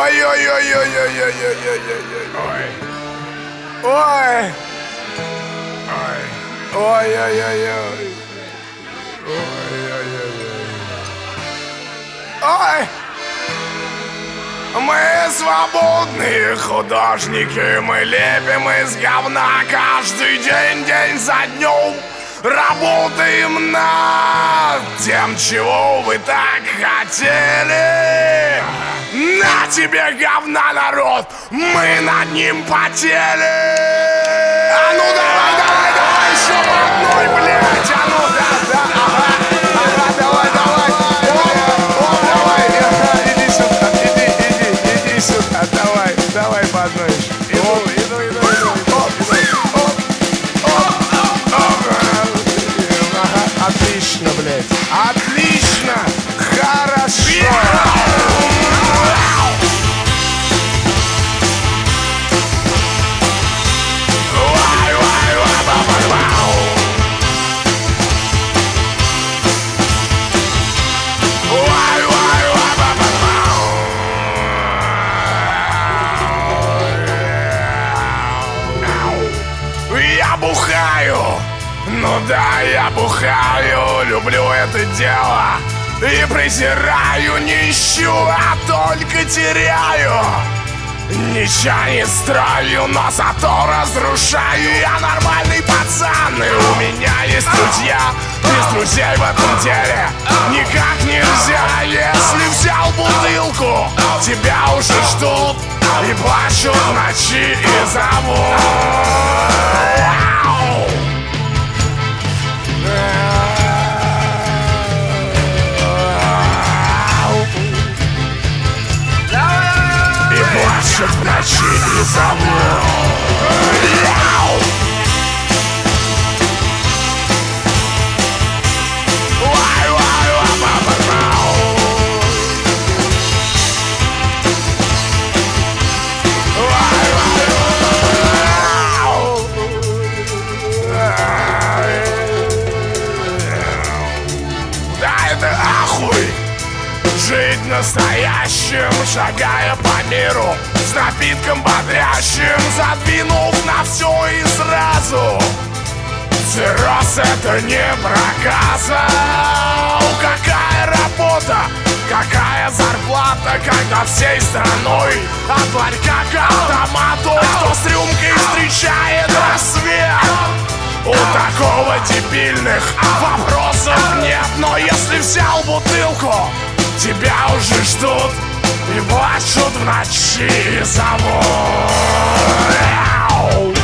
Ой-ой-ой-ой-ой-ой-ой-ой-ой. Ой. Ой-ой-ой-ой. Ой-ой-ой-ой. Ой. Мы свободные художники, мы лепим из говна каждый день, день за днем. Работаем над тем, чего вы так хотели. На тебе говна, народ, мы над ним потели. А ну давай, давай, давай, еще по одной, блядь. А ну да, да, ага, давай, давай, давай, иди сюда, иди сюда, давай по одной еще. Иду. Отлично, блядь. Отлично! Хорошо! Я бухаю! Ну да, я бухаю, люблю это дело. И презираю, не ищу, а только теряю. Ничего не строю, но зато разрушаю. Я нормальный пацан, и у меня есть друзья. Без друзей в этом деле никак нельзя. Если взял бутылку, тебя уже ждут и плачут в ночи и зовут. Плачут в ночи и зовут. Да это ахуй! Жить настоящим, шагая по миру, с напитком бодрящим, задвинув на все и сразу. Цирроз — это не проказа. Какая работа, какая зарплата, когда всей страной от ларька к автомату. Кто с рюмкой встречает рассвет? У такого дебильных вопросов нет. Но если взял бутылку, тебя уже ждут и плачут в ночи и зовут.